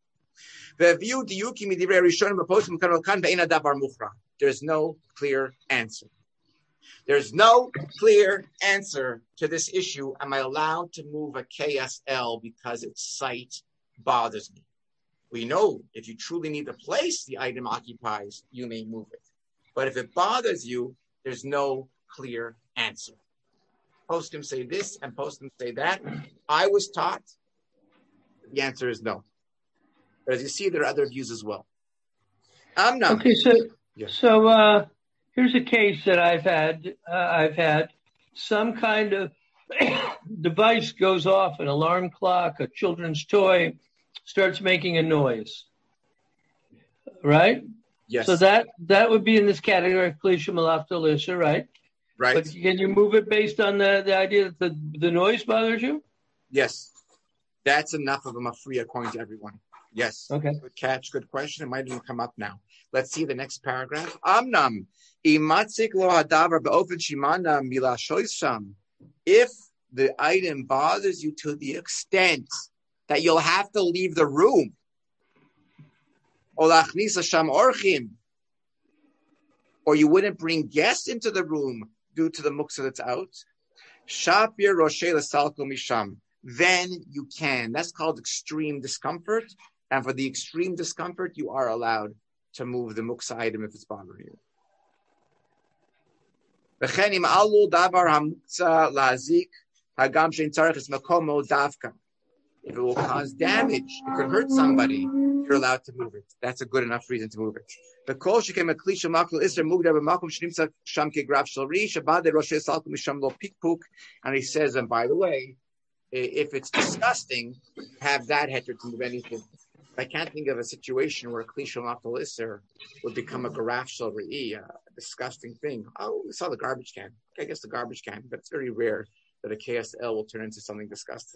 There's no clear answer. There's no clear answer to this issue. Am I allowed to move a K S L because its site bothers me? We know if you truly need the place the item occupies, you may move it. But if it bothers you, there's no clear answer. Poskim say this and poskim say that. I was taught the answer is no. But as you see, there are other views as well. I'm not. Okay, so yes. so uh, here's a case that I've had. Uh, I've had some kind of device goes off, an alarm clock, a children's toy, starts making a noise. Right? Yes. So that that would be in this category, Klisha Malafta Lisha, right? Right. But can you move it based on the, the idea that the, the noise bothers you? Yes. That's enough of a mafriya according to everyone. Yes. Okay. Good catch. Good question. It might even come up now. Let's see the next paragraph. Amnam. Imatzik lo hadavar be'ofen shimana mila shoysham. If the item bothers you to the extent that you'll have to leave the room. Olachnisa sham orchim. Or you wouldn't bring guests into the room due to the muksa that's out. Shapir roshei l'salko misham. Then you can. That's called extreme discomfort. And for the extreme discomfort, you are allowed to move the muksa item if it's bothering you. V'chenim alu davar hamuksa lazik hagam shein tzarech es makomo davka. If it will cause damage, it could hurt somebody, you're allowed to move it. That's a good enough reason to move it. The kol shekem a kli shemakol iser mugda b'makom shnimsa sham kegrav shalri shabade roshei salko misham lo pikpuk. And he says, and by the way, if it's disgusting, have that heter to move anything. I can't think of a situation where a kli shel machtal iser would become a garaf shel re'i, a disgusting thing. Oh, we saw the garbage can. Okay, I guess the garbage can, but it's very rare that a K S L will turn into something disgusting.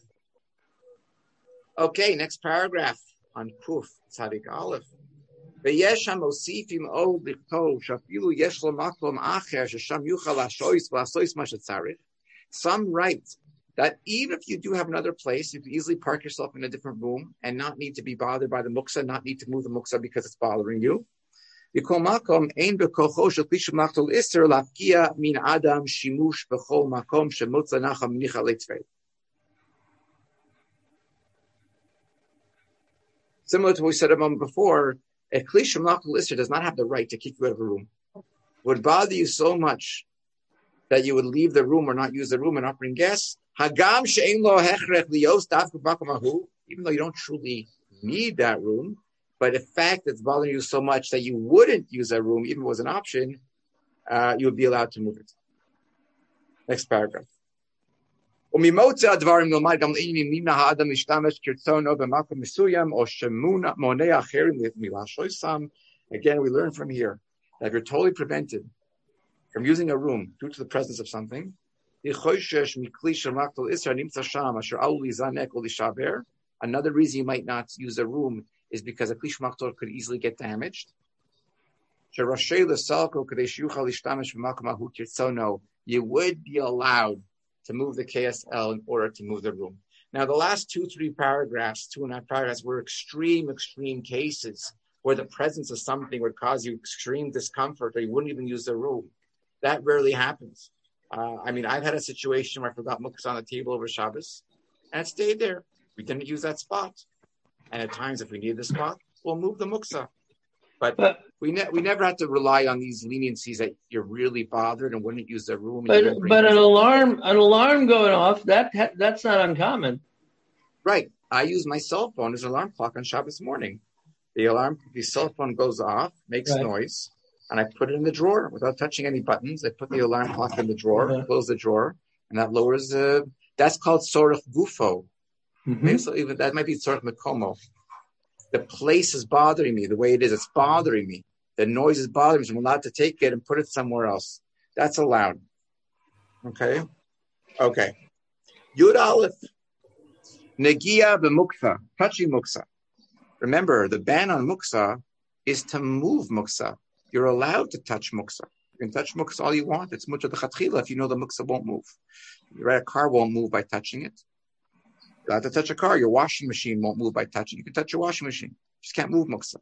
Okay, next paragraph on Kuf Tzadik Aleph. ויש המוסיפים עוד לכתוב שאפילו יש לו מקום אחר ששם יוכל לעשות ולעשות מה שצריך. Some write that even if you do have another place, you can easily park yourself in a different room and not need to be bothered by the muksa, not need to move the muksa because it's bothering you. בכל מקום אין בכוחו של כלי שמלאכת איסר להפקיע מן אדם שימוש בכל מקום שמוצא נחל מניחה לתפילה. Similar to what we said a moment before, a kli shemlachal iser does not have the right to kick you out of a room. It would bother you so much that you would leave the room or not use the room and not bring guests. Hagam she'ein lo hechrech liyos dafka b'makom, even though you don't truly need that room, but the fact that it's bothering you so much that you wouldn't use that room, even if it was an option, uh, you would be allowed to move it. Next paragraph. Again, we learn from here that if you're totally prevented from using a room due to the presence of something, another reason you might not use a room is because a kli shemachtor could easily get damaged. You would be allowed to move the K S L in order to move the room. Now, the last two, three paragraphs, two and a half paragraphs, were extreme, extreme cases where the presence of something would cause you extreme discomfort or you wouldn't even use the room. That rarely happens. Uh, I mean, I've had a situation where I forgot muksa on the table over Shabbos, and it stayed there. We didn't use that spot. And at times, if we need the spot, we'll move the muksa. But, but we ne- we never had to rely on these leniencies that you're really bothered and wouldn't use the room. But but an alarm an alarm going off, that that's not uncommon. Right. I use my cell phone as an alarm clock on Shabbos morning. The alarm, the cell phone goes off, makes right. noise, and I put it in the drawer without touching any buttons. I put the alarm clock in the drawer, uh-huh. close the drawer, and that lowers the. Uh, that's called sorach gufo. Mm-hmm. Maybe so even that might be sorach mekomo. The place is bothering me the way it is. It's bothering me. The noise is bothering me. So I'm allowed to take it and put it somewhere else. That's allowed. Okay? Okay. Yud Aleph. Negia b'muksa. Touching muksa. Remember, the ban on muksa is to move muksa. You're allowed to touch muksa. You can touch muksa all you want. It's mucha d'chatchila if you know the muksa won't move. Right? A car won't move by touching it. You're allowed to touch a car. Your washing machine won't move by touching. You can touch your washing machine. You just can't move muksa.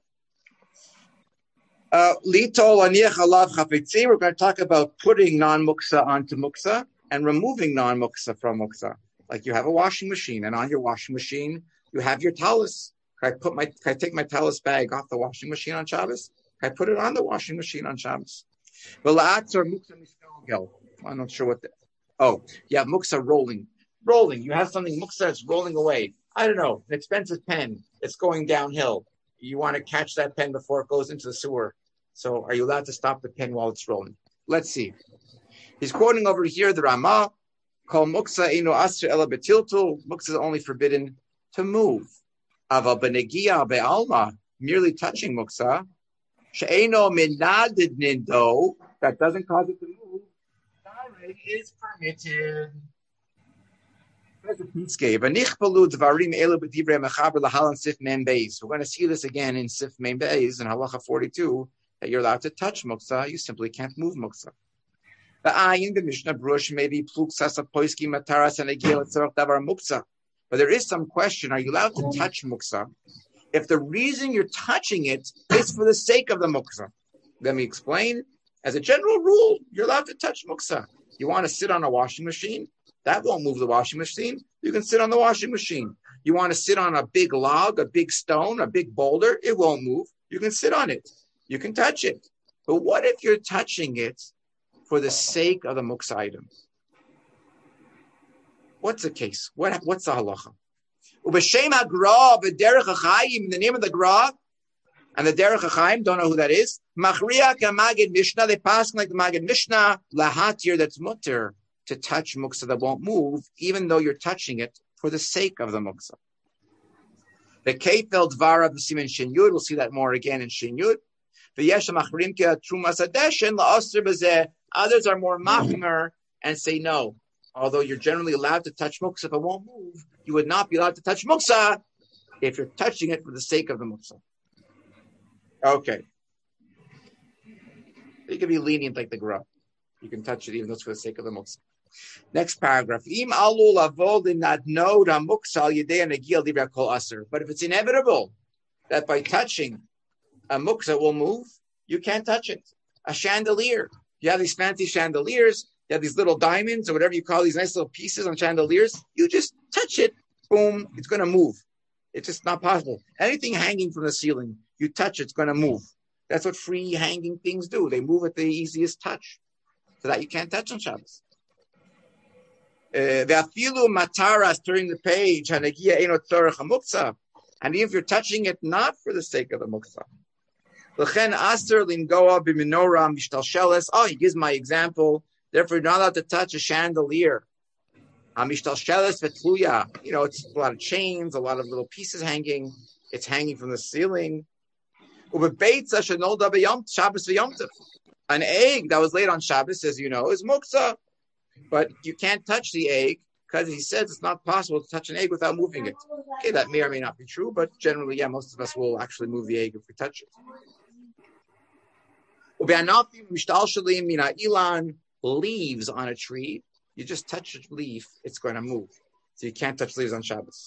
Uh, We're going to talk about putting non-muksa onto muksa and removing non-muksa from muksa. Like you have a washing machine, and on your washing machine, you have your talus. Can I put my? Can I take my talus bag off the washing machine on Shabbos? Can I put it on the washing machine on Shabbos? I'm not sure what the... Oh, yeah, muksa rolling. Rolling. You have something muksa that's rolling away. I don't know, an expensive pen. It's going downhill. You want to catch that pen before it goes into the sewer. So are you allowed to stop the pen while it's rolling? Let's see. He's quoting over here the Ramah. Kol muksa ino asr ela betiltul. Muksa is only forbidden to move. Ava benegia be'alma, merely touching muksa. She'eno minadid nindo, that doesn't cause it to move. It is permitted. We're going to see this again in Sif Mem Beis in Halacha forty-two, that you're allowed to touch muksa, you simply can't move muksa. The ayin, the Mishnah Brush, maybe pluksasa poiski mataras and agil etzorach davar muksa. But there is some question: are you allowed to touch muksa if the reason you're touching it is for the sake of the muksa? Let me explain. As a general rule, you're allowed to touch muksa. You want to sit on a washing machine? That won't move the washing machine. You can sit on the washing machine. You want to sit on a big log, a big stone, a big boulder? It won't move. You can sit on it. You can touch it. But what if you're touching it for the sake of the muksa item? What's the case? What, what's the halacha? Ubeshem hagra b'derech hachayim, in the name of the gra, and the derech hachayim, don't know who that is. Machriya k'magid mishnah, they pass like the magid mishnah, lahatir, that's mutter, to touch muksa that won't move, even though you're touching it for the sake of the muksa. The Kefel Dvara b'Siman Shin Yud. We'll see that more again in Shin Yud. V'yesh machrim ke trumas hadeshen la'aser b'zeh. Others are more machmer and say no. Although you're generally allowed to touch muksa, if it won't move, you would not be allowed to touch muksa if you're touching it for the sake of the muksa. Okay. You can be lenient like the Gra. You can touch it even though it's for the sake of the muksa. Next paragraph. But if it's inevitable that by touching a muksa will move, you can't touch it. A chandelier. You have these fancy chandeliers, you have these little diamonds or whatever you call these nice little pieces on chandeliers. You just touch it, boom, it's going to move. It's just not possible. Anything hanging from the ceiling, you touch it, it's going to move. That's what free hanging things do. They move at the easiest touch. So that you can't touch on Shabbos. The afilu mataras turning the page, hanagia eno tzorech hamuksa, and even if you're touching it not for the sake of the muksa. L'chen aser lingoa b'menorah mishtalsheles. Oh, he gives my example. Therefore, you're not allowed to touch a chandelier. Mishtalsheles v'tluya. You know, it's a lot of chains, a lot of little pieces hanging. It's hanging from the ceiling. Ubebeitza shenolda b'yom Shabbos v'yom tov. An egg that was laid on Shabbos, as you know, is muksa. But you can't touch the egg because he says it's not possible to touch an egg without moving it. Okay, that may or may not be true, but generally, yeah, most of us will actually move the egg if we touch it. Leaves on a tree, you just touch a leaf, it's going to move. So you can't touch leaves on Shabbos.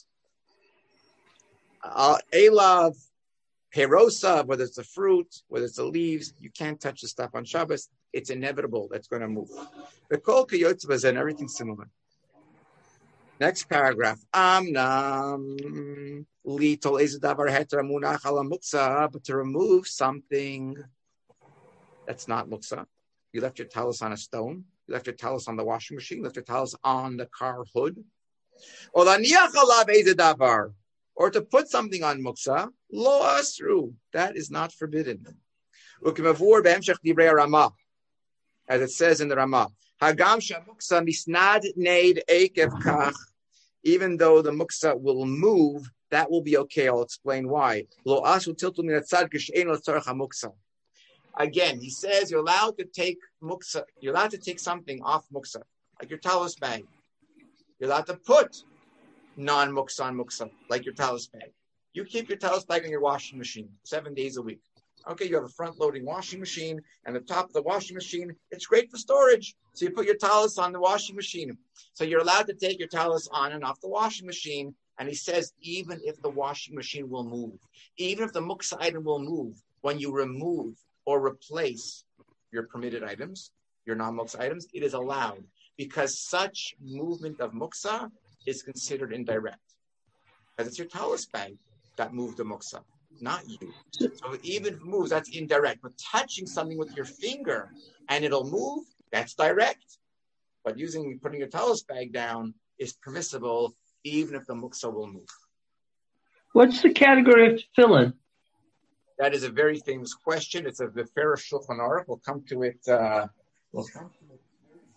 Elav, perosa, whether it's the fruit, whether it's the leaves, you can't touch the stuff on Shabbos. It's inevitable that's going to move. The kol kayotzvah and everything similar. Next paragraph. Amnam li tol ezedavar heter munach ala muksa, but to remove something that's not muksa. You left your talus on a stone. You left your talus on the washing machine. You left your talus on the car hood. Or laniach alav ezedavar, or to put something on muksa, lo asru. That is not forbidden. Ukimavur be'emshech divrei Ramah. As it says in the Ramah, Hagam shamuksa misnad neid ekev kach. Even though the muksa will move, that will be okay. I'll explain why. Lo asu tiltu min hatzad k'she'en lo tzarech hamuksa. Again, he says you're allowed to take muksa. You're allowed to take something off muksa, like your talus bag. You're allowed to put non-muksa on muksa, like your talus bag. You keep your talus bag in your washing machine seven days a week. Okay, you have a front-loading washing machine, and the top of the washing machine, it's great for storage. So you put your talus on the washing machine. So you're allowed to take your talus on and off the washing machine. And he says, even if the washing machine will move, even if the muksa item will move, when you remove or replace your permitted items, your non-muksa items, it is allowed. Because such movement of muksa is considered indirect. Because it's your talus bag that moved the muksa, not you. So even if it moves, that's indirect. But touching something with your finger and it'll move, that's direct. But using putting your talus bag down is permissible, even if the muksa will move. What's the category of tefillin? That is a very famous question. It's a Vefera Shulchan Aruch. We'll come to it. Uh, we'll come to it.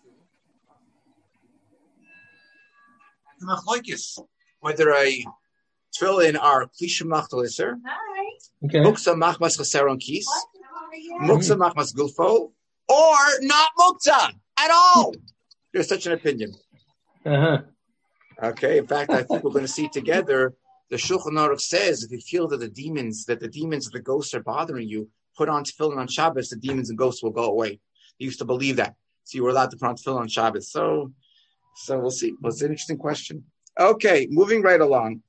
Whether a tefillin are klisha machtal iser, muksa machmas chaseron kis, muksa machmas gulfo, or not muksa at all. There's such an opinion. Uh-huh. Okay. In fact, I think we're going to see together. The Shulchan Aruch says if you feel that the demons, that the demons of the ghosts are bothering you, put on tefillin on Shabbos, the demons and ghosts will go away. They used to believe that, so you were allowed to put on tefillin on Shabbos. So, so we'll see. Well, it's an interesting question. Okay, moving right along.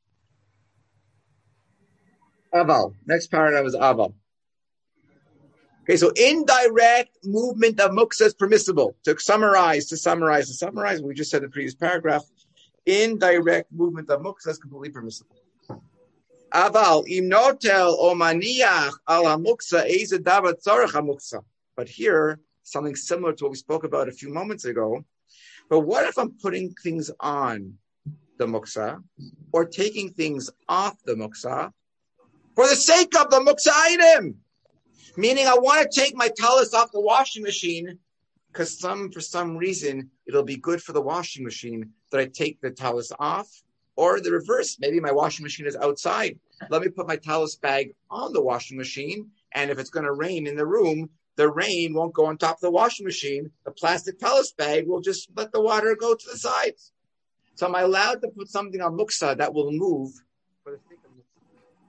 Aval. Next paragraph is Aval. Okay, so indirect movement of muksa is permissible. To summarize, to summarize, to summarize, we just said in the previous paragraph, indirect movement of muksa is completely permissible. Aval im notel o maniach al hamuksa eze davar tzarech hamuksa. But here, something similar to what we spoke about a few moments ago. But what if I'm putting things on the muksa or taking things off the muksa for the sake of the muksa item? Meaning I want to take my talus off the washing machine because some, for some reason, it'll be good for the washing machine that I take the talus off Or the reverse, maybe my washing machine is outside. Let me put my talus bag on the washing machine, and if it's going to rain in the room, the rain won't go on top of the washing machine. The plastic talus bag will just let the water go to the sides. So am I allowed to put something on muksa that will move for the sake of muksa?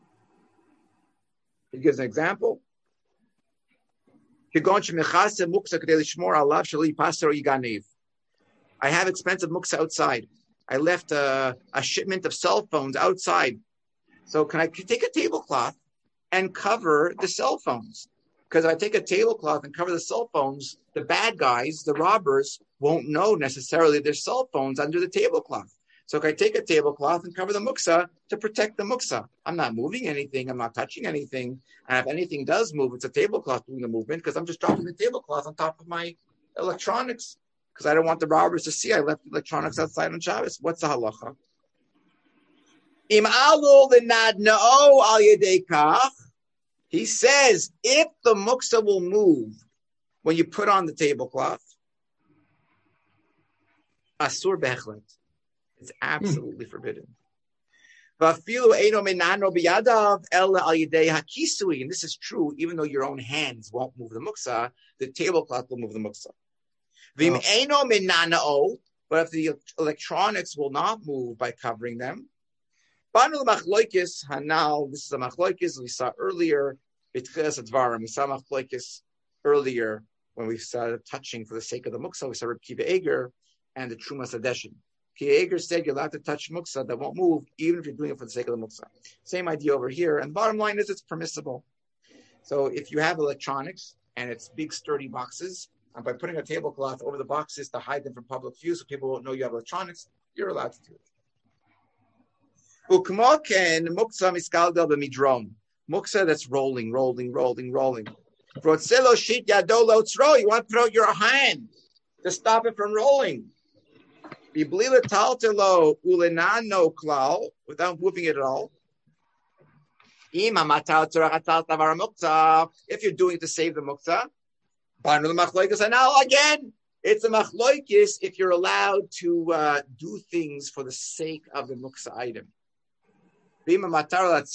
He gives an example. I have expensive muksa outside. I left a, a shipment of cell phones outside. So can I take a tablecloth and cover the cell phones? Because if I take a tablecloth and cover the cell phones, the bad guys, the robbers, won't know necessarily there's cell phones under the tablecloth. So can I take a tablecloth and cover the muksa to protect the muksa? I'm not moving anything. I'm not touching anything. And if anything does move, it's a tablecloth doing the movement because I'm just dropping the tablecloth on top of my electronics because I don't want the robbers to see I left the electronics outside on Shabbos. What's the halacha? Im alul v'nad na'o al yedei kach. He says, if the muksa will move when you put on the tablecloth, asur bechlet. It's absolutely mm. forbidden. And this is true, even though your own hands won't move the muksa, the tablecloth will move the muksa. Oh. But if the electronics will not move by covering them, Banu machloikis hanal. This is a machloikis we saw earlier. We saw machloikis earlier when we started touching for the sake of the muksa. We saw Reb Kiva Eger and the Trumas Adeshin. Kiva Eger said you're allowed to touch muksa that won't move, even if you're doing it for the sake of the muksa. Same idea over here. And bottom line is it's permissible. So if you have electronics and it's big sturdy boxes, and by putting a tablecloth over the boxes to hide them from public view so people won't know you have electronics, you're allowed to do it. Ukmoken muksa miskalgal b'midron. Muksa that's rolling, rolling, rolling, rolling. Brotzelo shit yado lo tzro. You want to put out your hand to stop it from rolling. Biblila taltelo ulenano klal without moving it at all. If you're doing it to save the muksa, again, it's a machloikis if you're allowed to uh, do things for the sake of the muksa item. However, if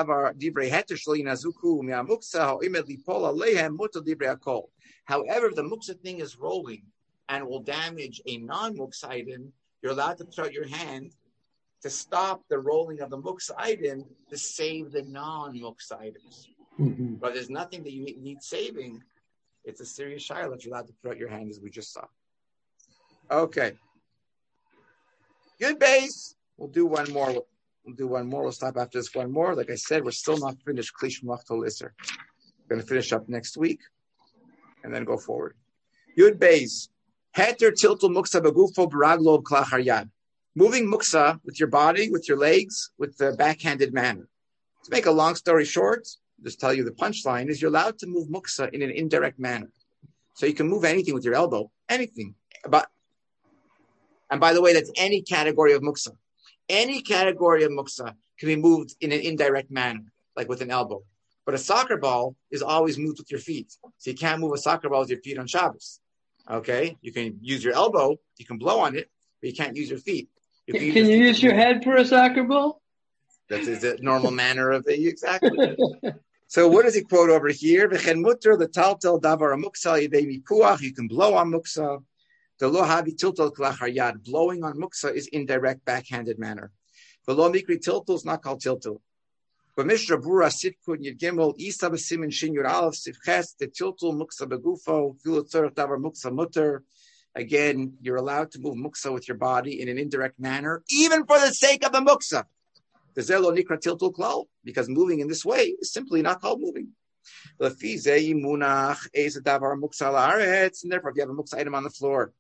the muksa thing is rolling and will damage a non-muksa item, you're allowed to throw your hand to stop the rolling of the muksa item to save the non-muksa items. Mm-hmm. But there's nothing that you need saving. It's a serious shayla that you're allowed to throw out your hand, as we just saw. Okay. Good base. We'll do one more. We'll do one more. We'll stop after this one more. Like I said, we're still not finished Klish Machto Isser. We're going to finish up next week and then go forward. Yud Beis. Heter tiltul muksa begufo baraglo klachar yad. Moving muksa with your body, with your legs, with the backhanded manner. To make a long story short, just tell you the punchline is you're allowed to move muksa in an indirect manner. So you can move anything with your elbow, anything. But, and by the way, that's any category of muksa. Any category of muksa can be moved in an indirect manner, like with an elbow. But a soccer ball is always moved with your feet. So you can't move a soccer ball with your feet on Shabbos. Okay? You can use your elbow, you can blow on it, but you can't use your feet. You can, can you use your head for a soccer ball? That's the normal manner of it, exactly. So what does he quote over here? V'chen mutter l'taltel davar muksa yidei mipuach. You can blow on muksa. The lo havi tiltel klachar yad. Blowing on muksa is indirect, backhanded manner. V'lo mikri tiltel is not called tiltel. B'mishra bura sifkun yid gimel isa b'simin shin yud aleph sifches the tiltel muksa begufo v'lo tzorach davar muksa mutter. Again, you're allowed to move muksa with your body in an indirect manner, even for the sake of the muksa. The zelo nikra tiltul klal, because moving in this way is simply not called moving. And therefore, if you have a muksa item on the floor,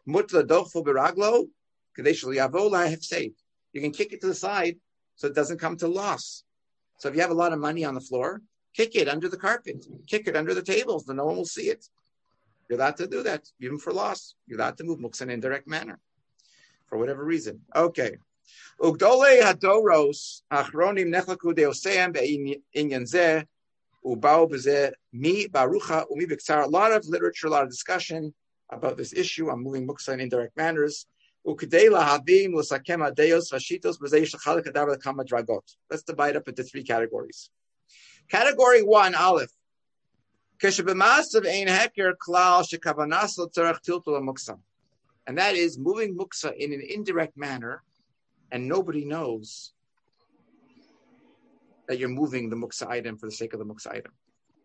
you can kick it to the side so it doesn't come to loss. So if you have a lot of money on the floor, kick it under the carpet, kick it under the tables, then no one will see it. You're allowed to do that, even for loss. You're allowed to move muksa in an indirect manner, for whatever reason. Okay. Ugdole hadoros achronim nechlaku deoseim be'inyan zeh ubao b'zeh mi barucha umi b'ktsar. A lot of literature, a lot of discussion about this issue on moving muksa in indirect manners. Let's divide up into three categories. Category one, Aleph. And that is moving muksa in an indirect manner, and nobody knows that you're moving the muksa item for the sake of the muksa item.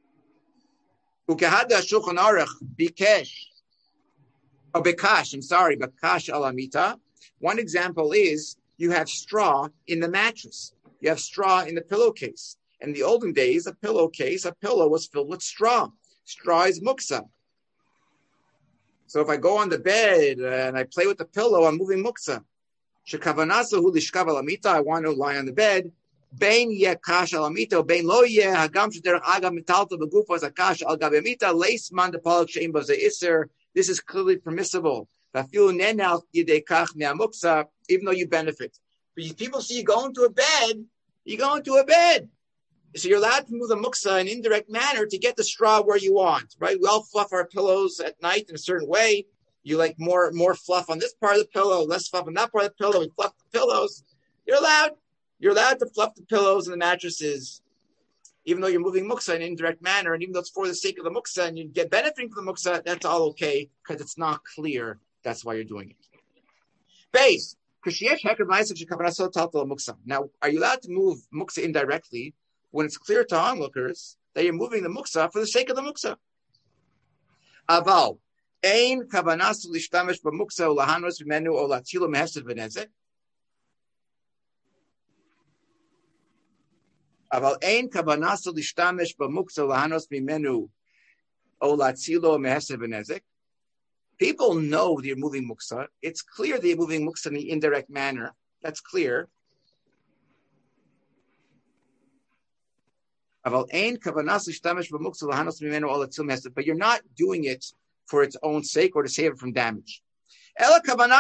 Bikesh, or bekash, I'm sorry, bekash alamita. One example is you have straw in the mattress. You have straw in the pillowcase. In the olden days, a pillowcase, a pillow was filled with straw. Straw is muksa. So if I go on the bed and I play with the pillow, I'm moving muksa. Shekavanasahu lishkav alamita, I want to lie on the bed. Bein yeh kash alamita, bein lo yeh hagam shederach agam metalta begufa zakash al gabemita leis man depalak sheim baze iser. This is clearly permissible. Even though you benefit. But people see you going to a bed, you go into a bed. So you're allowed to move the muksa in an indirect manner to get the straw where you want, right? We all fluff our pillows at night in a certain way. You like more, more fluff on this part of the pillow, less fluff on that part of the pillow. We fluff the pillows. You're allowed. You're allowed to fluff the pillows and the mattresses, even though you're moving muksa in an indirect manner, and even though it's for the sake of the muksa and you get benefiting from the muksa, that's all okay because it's not clear. That's why you're doing it. Base. Now, are you allowed to move muksa indirectly when it's clear to onlookers that you're moving the muksa for the sake of the muksa? Aval. Ein kavanas lishtamish b'muksa ulahanos v'menu olatilo mehesed v'nezek. Aval ein kavanas lishtamish b'muksa ulahanos v'menu olatilo mehesed v'nezek. People know that you're moving muksa. It's clear that you're moving muksa in the indirect manner. That's clear. But you're not doing it for its own sake or to save it from damage. You're moving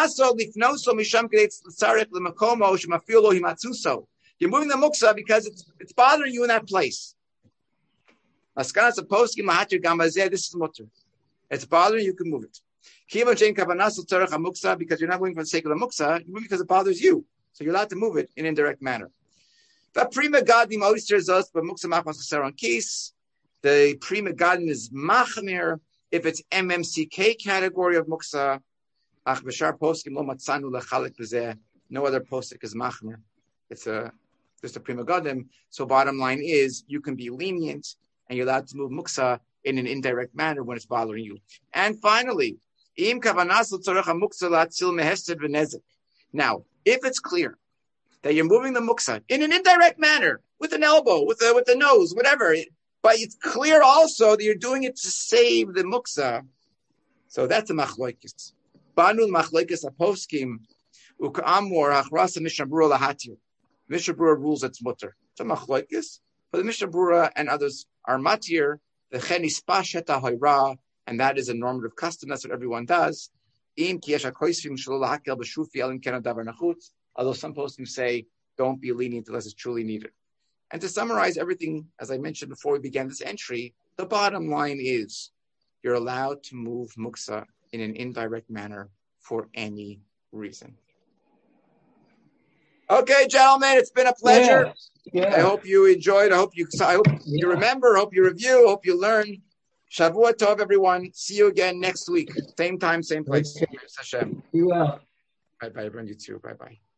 the muksa because it's, it's bothering you in that place. This is mutter. It's bothering you, you can move it. Because you're not moving for the sake of the muksa, you're moving because it bothers you. So you're allowed to move it in an indirect manner. The prima gadim oysters us, but muksa machmas on keys. The prima gadim is machmir if it's M M C K category of muksa. Ach b'shar poskim lo matzanu lechalik b'zeh. No other postik is machmir. It's a just a prima gadim. So bottom line is you can be lenient and you're allowed to move muksa in an indirect manner when it's bothering you. And finally, im kavanas l'tzorech hamuksa latzil mehesed v'nezek. Now, if it's clear that you're moving the muksa in an indirect manner, with an elbow, with the, with the nose, whatever, but it's clear also that you're doing it to save the muksa, so that's a machloikis. Banu machloikis aposkim u'ka'amor hachrasa Mishnah Berurah lahatir. Mishnah Berurah rules it's mutter. It's a machloikis, but the Mishnah Berurah and others are matir, the chenis pashet ha'hoira, and that is a normative custom. That's what everyone does. Im ki yesh ha'koisvim shelo lahakel b'shufi elim ken ha'davar nachutz. Although some posting say, don't be lenient unless it's truly needed. And to summarize everything, as I mentioned before we began this entry, the bottom line is you're allowed to move muksa in an indirect manner for any reason. Okay, gentlemen, it's been a pleasure. Yeah. Yeah. I hope you enjoyed. I hope you, I hope yeah. you remember. I hope you review. I hope you learn. Shavua Tov, everyone. See you again next week. Same time, same place. Okay. You well. Bye-bye, everyone. You too. Bye-bye.